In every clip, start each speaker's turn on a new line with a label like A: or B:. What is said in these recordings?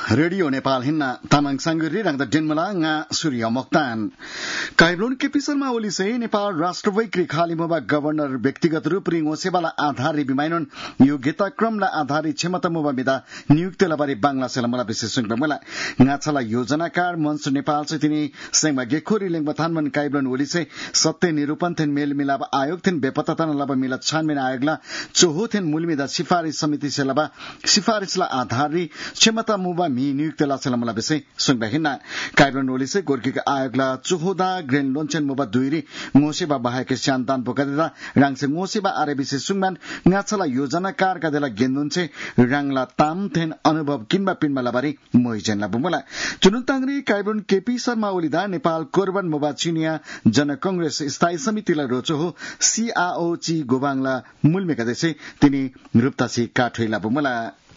A: radio Nepal हिन्ना तामाङ सांगुरी रंग डेनमला nga सूर्य मोक्तान काइब्लोन केपी शर्मा ओली से नेपाल राष्ट्रवैक्री खालीमुबा गवर्नर व्यक्तिगत रूप रिङ ओसेबाला आधारी बिमाइनन योग्यता क्रमला आधारी क्षमता मुबा मिदा नियुक्ति लबारी बांग्ला सेलमला विशेषण बमला ngaछला योजनाकार मंच नेपाल से तिनी सेंगमा गेखोरी लेंगमा थानमन काइब्लोन ओली से सत्य निरूपण थेन मेल मिलाप आयोग थेन बेपत्ता लब मिला छानबिन आयोगला चोहो थेन मूलमिदा सिफारिश समिति से लबा सिफारिशला आधारी क्षमता मुबा मी नियुक्त लासेलमला विषय सुंगबहिना काइब्लोन ओली से गोर्कीका आयोगला चोहोदा ग्रेन लोन्चन मुबा दुइरी मोसेबा बाहेक स्यान्तान पोकदेदा राङसे मोसेबा आरे विषय सुंगमान ngaछला योजनाकार का देला गेन्दुनसे राङला ताम थेन अनुभव किनबा पिनमा लबारी मोइजेन लबुमला चुनुतांगरी काइब्लोन केपी शर्मा ओलीदा नेपाल कोरबन मुबा चिनिया जन कांग्रेस स्थायी समितिला रोचो सीआओ ची गोबाङला मूलमेका देशे तिनी रुप्तासी काठोइला बुमला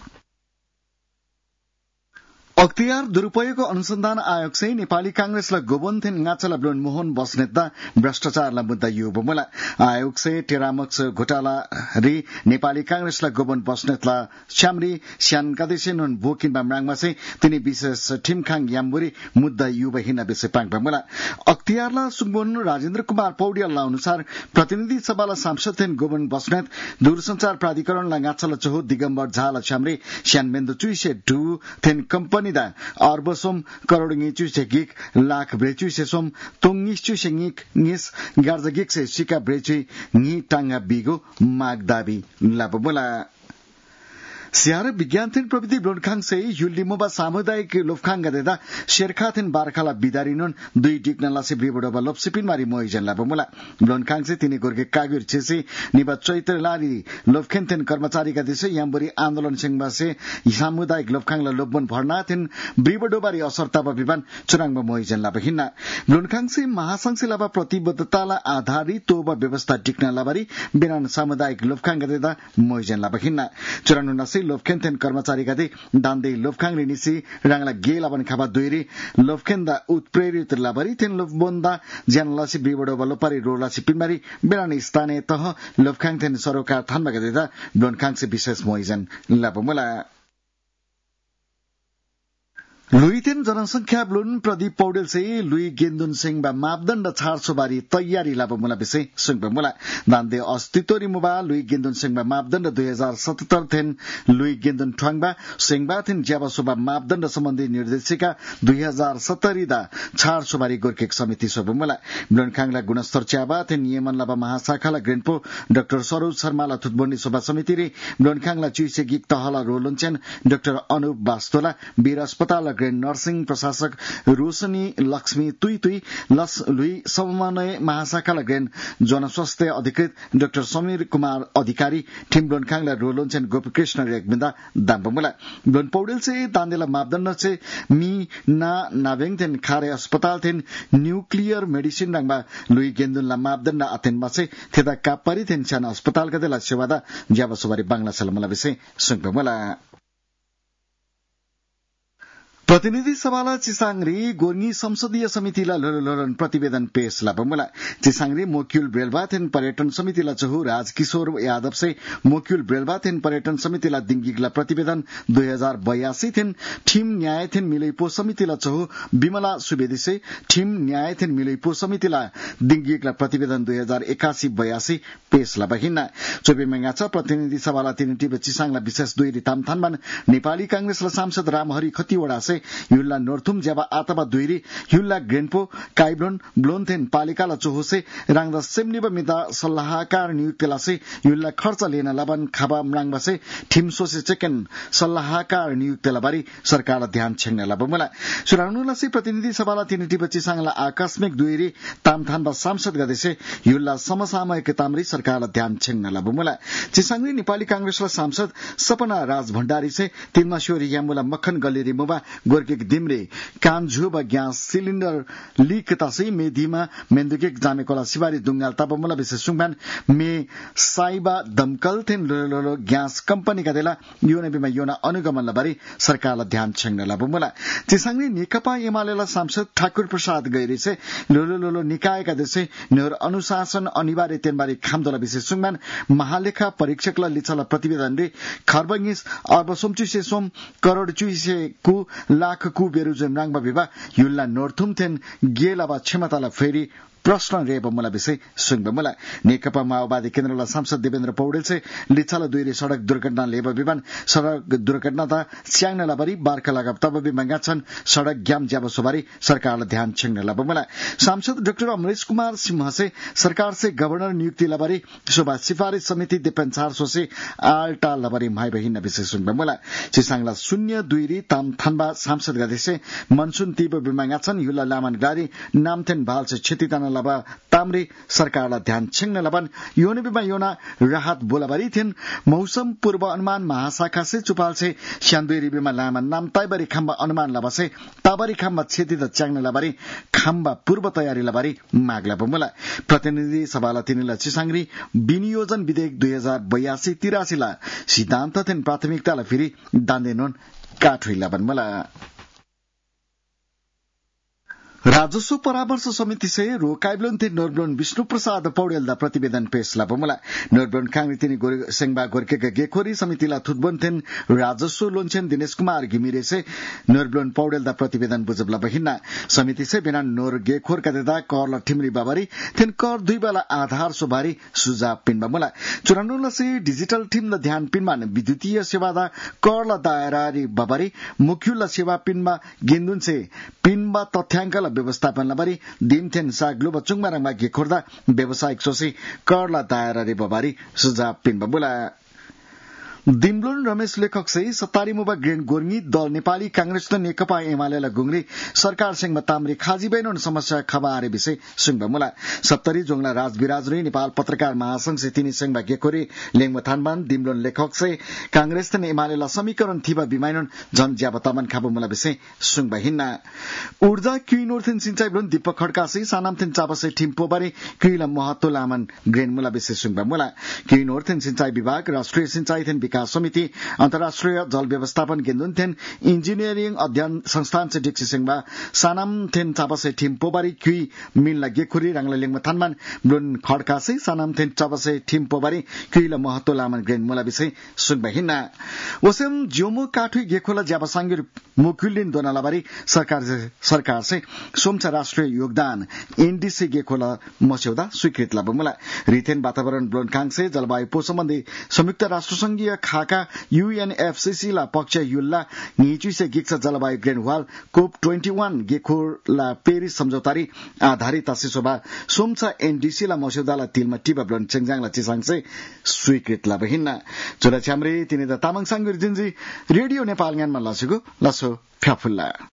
A: अख्तियार दुरूपयोगको अनुसन्धान आयोग चाहिँ नेपाली कांग्रेसलाई गोबन्थेन ngaचला ब्लोन मोहन बस्नेतदा भ्रष्टाचारलाई मुद्दा युबमुला आयोग चाहिँ टेरामक्स घोटाला रि नेपाली कांग्रेसलाई गोबन बस्नेतला श्यामरी स्यान कादेसेन बोकिन बामराङमा चाहिँ तिनी विशेष ठिमखाङ याम्बुरी मुद्दा युबहिना विषय पाङबमुला अख्तियारला सुगबन राजेन्द्र कुमार पौड्यालला अनुसार प्रतिनिधि सभाला सांसदथेन गोबन बस्नेत दूरसञ्चार प्राधिकरणलाई ngaचला चोहो दिगम्बर झाला श्यामरी स्यान मेन्दु चुइसे डु थेन कम्पनी अर्बसोम करोड़ गिचुसे गिक लाख ब्रेचुसे सोम तोंगिचुसे गिक निस गार्जगिक से सिका ब्रेचु नि टांगा बिगो मागदाबी लाबोला सियार विज्ञान थेन प्रविधि ब्लोनखाङ से युलिमोबा सामुदायिक लोफखाङ गदेदा शेरखाथेन बारखाला बिदारिनुन दुई टिक्नला से ब्रिबडोबा लोपसिपिन मारी मोइजन लाबोमुला ब्लोनखाङ से तिनी गोर्के कागुर छेसे निबा चैत्र लारी लोफखेनथेन कर्मचारी का दिसे याम्बुरी आन्दोलन सिंहबा से सामुदायिक लोफखाङला लोबन भर्नाथेन ब्रिबडोबारी असरताबा विमान चुराङबा मोइजन लाबहिना ब्लोनखाङ से महासंघ से लाबा प्रतिबद्धताला आधारित तोबा व्यवस्था टिक्न लाबारी बिनान सामुदायिक लोफखाङ गदेदा मोइजन लाबहिना चुरानुना लोफखेनथेन कर्मचारी गते दान्दे लोफखाङले निसी राङला गेला बन खाबा दुइरी लोफखेनदा उत्प्रेरित लाबरी थेन लोफबोन्दा ज्यानलासी बिबडो लोपारी रोलासी पिनमारी बेरानी स्थानीय तह लोफखाङथेन सरोकार थानमा गतेदा ब्लोनखाङसे विशेष मोइजन लाबमुला लुईथेन जनसंख्या ब्लुन प्रदीप पौडेल से लुई गेन्दुन सिंह बा मापदण्ड छाडछो बारी तयारी लाबमुला विषय सुंगबमुला दान्दे अस्तित्वरी मुबा लुई गेन्दुन सिंह बा मापदण्ड 2077 थेन लुई गेन्दुन ठ्वाङबा सिंहबा थेन ज्याबसोबा मापदण्ड सम्बन्धी निर्देशिका 2070 दा छाडछो बारी गोर्केक समिति सोबमुला ब्लोनखाङला गुणस्तर च्याबा थेन नियमन लाबा महाशाखाला ग्रेनपो डाक्टर सरोज शर्माला थुतबन्दी सभा समिति रे ब्लोनखाङला चुइसे गिक तहला रोलुन्छन डाक्टर अनुप बास्तोला वीर अस्पताल ग्रेन नर्सिङ प्रशासक रोशनी लक्ष्मी तुई लुई समन्वय महाशाखालाई ग्रेन जनस्वास्थ्य अधिकृत डाक्टर समीर कुमार अधिकारी ठिम ब्लोनखाङलाई रोलोन्छन गोपीकृष्ण रेगबिन्दा दाम्बमुला ब्लोन पौडेल से दान्देला मापदण्ड से मी ना नावेङथेन खारे अस्पताल थेन न्यूक्लियर मेडिसिन रङमा लुई गेन्दुनला मापदण्ड आथेनमा से थेदा कापरी थेन साना अस्पताल कदेला सेवादा ज्याबसोबारी बांग्ला सलमला विषय सुंगबमुला प्रतिनिधि सभाला चिसाङरी गोर्गी संसदीय समितिला लोरन प्रतिवेदन पेश लाबमुला चिसाङरी मोक्युल ब्रेलबाथेन पर्यटन समितिला चहु राजकिशोर यादव से मोक्युल ब्रेलबाथेन पर्यटन समितिला दिंगिगला प्रतिवेदन 2082 थेन ठिम न्यायथेन मिलैपो समितिला चहु विमला सुवेदी से ठिम न्यायथेन मिलैपो समितिला दिंगिगला प्रतिवेदन 2081-82 पेश लाबहिना चोबे मंगाचा प्रतिनिधि सभाला तिनीटिबे चिसाङला विशेष दुई रिताम थानमान नेपाली कांग्रेसला सांसद रामहरि खतिवडा से युल्ला नोर्थुम ज्याबा आतबा दुइरी युल्ला ग्रेनपो काइब्लोन ब्लोनथेन पालिकाला चोहोसे राङदा सेमनिबा मिदा सल्लाहकार नियुक्तिला से युल्ला खर्च लेन लबन खाबा मराङबा से ठिमसोसे चेकन सल्लाहकार नियुक्तिला बारी सरकारला ध्यान छेंगना लबमुला सुरानुला से प्रतिनिधि सभाला तिनीटी बच्ची सांगला आकस्मिक दुइरी तामथानबा सांसद गदेसे युल्ला समसामयिक तामरी सरकारला ध्यान छेंगना लबमुला चिसाङरी नेपाली कांग्रेसला सांसद सपना राज भण्डारी से तिनमा श्योरी यामुला मक्खन गलेरी मुबा गोर्केक दिम्रे कामझुब ग्यास सिलिन्डर लीक तसै मेधीमा मेन्दुकेक जामेकोला सिबारी दुंगाल तापमुला विशेष सुङमान मे साइबा दमकल थेन लोलो ग्यास कंपनी का देला योनेबीमा योना अनुगमन लबारी सरकारलाई ध्यान छेङ्न लाबुमुला चिसाङले नेकपा एमालेला सांसद ठाकुर प्रसाद गैरेसे लोलो निकायका देशे नेहर अनुशासन अनिवार्य तेनबारी खामदोला विशेष सुङमान महालेखा परीक्षकला लिछला प्रतिवेदन रे खर्बङ्गिस अर्ब सोमचुसे सोम करोड चुइसे कु लाख कु बेरुजम राङबा विवा युल्ला नोर्थुम थेन गेलाबा क्षमताला फेरि प्रश्न रेब मुला विषय सुंग मुला नेकपा माओवादी केन्द्रला सांसद देवेन्द्र पौडेल से लिच्छाला दुईरे सड़क दुर्घटना लेब विमान सड़क दुर्घटना ता स्याङ्न लाबारी बार्का लगाब तब बिमंगा छन् सड़क ग्याम ज्याब सोबारी सरकारले ध्यान छेङ्न लाब मुला सांसद डाक्टर अमरेश कुमार सिंह से सरकार से गवर्नर नियुक्ति लाबारी शोभा सिफारिश समिति देपेन्सार सोसे आल्टा लाबारी माइ बहिन विषय सुंग मुला चिसाङला 02 ताम थानबा सांसद गदेसे मनसुन तीब बिमंगा छन् युला लामान गारी नामथेन भाल से क्षतिदान लबा ताम्रे सरकारलाई ध्यान छेङ्न लबन योनेबीमा योना राहत बोलाबारी थिएन मौसम पूर्व अनुमान महाशाखा से चुपाल से स्यान्दुई रिबीमा लामा नाम ताइबारी खाम्बा अनुमान लबासे ताबारी खाम्बा क्षति द च्याङ्न लबारी खाम्बा पूर्व तयारी लबारी माग लबमुला प्रतिनिधि सभाला तिनीला चिसाङरी विनियोजन विधेयक 2082-83 ला सिद्धान्त थिएन प्राथमिकतालाई फेरि दान्देनोन काठुइ लबनमुला राजस्व परामर्श समिति से रोकाइब्लोन थे नोरब्लोन विष्णु प्रसाद पौडेल दा प्रतिवेदन पेश लाबमुला नोरब्लोन खांगरी तिनी सेंगबा गोरके गेखोरी समितिला थुटबोन थेन राजस्व लोनछेन दिनेश कुमार घिमिरे से नोरब्लोन पौडेल दा प्रतिवेदन बुझबला बहिना समिति से बिना नोर गेखोर का देदा करला ठिमरी बाबारी थेन कर दुई बेला आधार सोबारी सुझाव पिनबामुला चुरानुला से डिजिटल टीम ला ध्यान पिनमा विद्युतीय सेवा दा करला दायरारी बाबारी मुख्युला सेवा पिनमा गिन्दुन से पिनमा तथ्याङ्क व्यवस्थापन लबारी दिमथेन साग्लो बचुङमा रङमा गेखोर्दा व्यावसायिक सोसी करला दायरा रे बबारी सुझाव पिनबा बोला दिमलोन रमेश लेखक से सत्तारी मुबा ग्रेन गोर्मी दल नेपाली कांग्रेस त नेकपा एमालेला गुंगरी सरकार सिंह तामरी खाजी बैनोन समस्या खबारे विषय सुङबा मुला 70 जोंगला राजविराज रे नेपाल पत्रकार महासंघ से तिनी सिंहबा गेकोरी लेङमा थानबान दिमलोन लेखक से कांग्रेस त एमालेला समीकरण थिबा बिमाइनोन जन ज्याबतामन खाबो मुला विषय सुङबा हिन्ना ऊर्जा क्विनोर्थन सिंचाई ब्लोन दीपक खड्का से सानामथेन चाबसे ठिम्पो बारे क्विला महत्व लामन ग्रेन मुला विषय सुङबा मुला क्विनोर्थन सिंचाई विभाग राष्ट्रिय सिंचाई थेन विकास समिति अन्तर्राष्ट्रिय जल व्यवस्थापन केन्द्र थेन इंजिनियरिंग अध्ययन संस्थान से डिक्सी सिंहबा सानाम थेन चाबसे ठिम्पोबारी क्वी मिल गेखुरी रांगला लेङमा थानमान ब्लोन खड्का से सानाम थेन चाबसे ठिम्पोबारी क्वीला महत्व लामन ग्रेन मुला विषय सुङबा हिन्ना ओसेम ज्योमो काठुई गेखोला ज्याबसांगिर मुकुलिन दोनालाबारी सरकार से सोमचा राष्ट्रिय योगदान एनडीसी गेखोला मस्यौदा स्वीकृत लाबमुला रिथेन वातावरण ब्लोन कांगसे जलवायु पो सम्बन्धी संयुक्त राष्ट्र संघीय खाका यूएनएफसीसी ला पक्ष युल्ला निचुसे गिक्स जलवायु ग्रेन वाल कोप 21 गेखोला पेरिस सम्झौतारी आधारित आशिसोबा सोमचा एनडीसी ला मस्यौदाला तिलमा टिबा ब्लोन चेङजाङला चिसाङसे स्वीकृत लाबहिन्ना जोरा च्याम्रे तिनी द तामाङ सांगुर जिन्जी रेडियो नेपाल ज्ञानमा लसेको लसो फ्याफुल्ला